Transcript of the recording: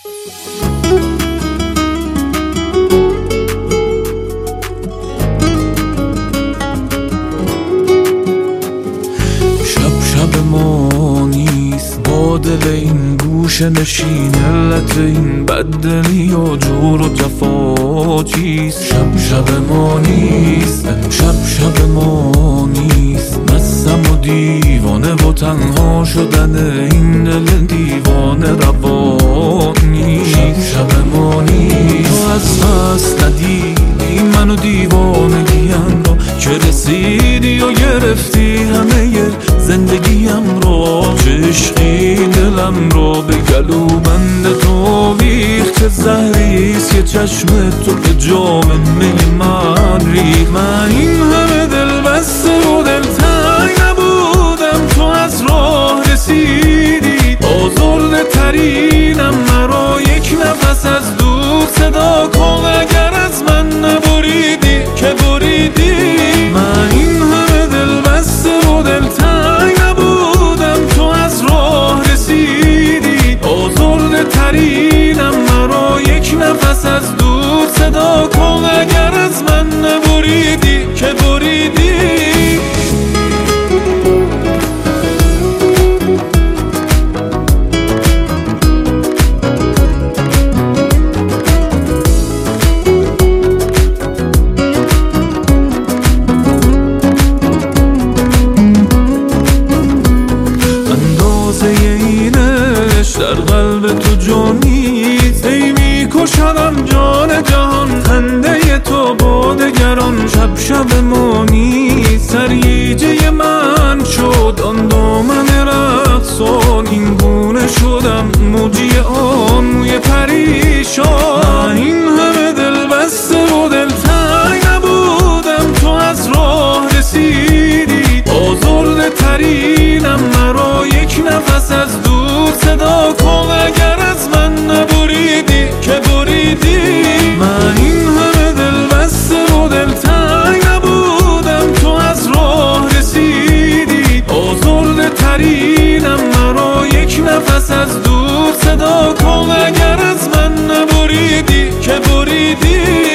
شب ما نیست با دل این گوشه نشین، علت این بددلی و جور و جفا چیست؟ شب ما نیست، شب ما نیست، مستم و دیوانه و تنها شدن این دل دیوانه روا نیست. شب ما نیست، تو از پس ندیدی منو دیوانگیم رو که رسیدی و گرفتی همه زندگیم رو. چه عشقی دلم رو به گلو بند تو ویخت، چه زهریست که چشم تو به جام می من ریخت. من این همه دل بسته و دلتنگ نبودم، تو از راه رسیدی آزرده ترینم، مرا یک نفس از دور صدا کن اگر از من نبریدی که بریدی. من این همه دل بسته و دلتنگ نبودم، تو از راه رسیدی آزرده ترینم، مرا یک نفس از دور صدا کن اگر از من نبریدی که بریدی. در قلب تو جانیست، ای میکشدم جان جهان خنده تو با دگران. شب ما نیست، سریجه من شد آن دامن رقصان، این گونه شدم موجی آن موی پریشان. این همه دل بسته و دلتنگ نبودم، تو از راه رسیدی آزرده ترینم، مرا یک نفس از دور صدا کن اگر از من نبریدی که بریدی. من این همه دل بسته و دلتنگ نبودم، تو از راه رسیدی آزرده ترینم، مرا یک نفس از دور صدا کن اگر از من نبریدی که بریدی.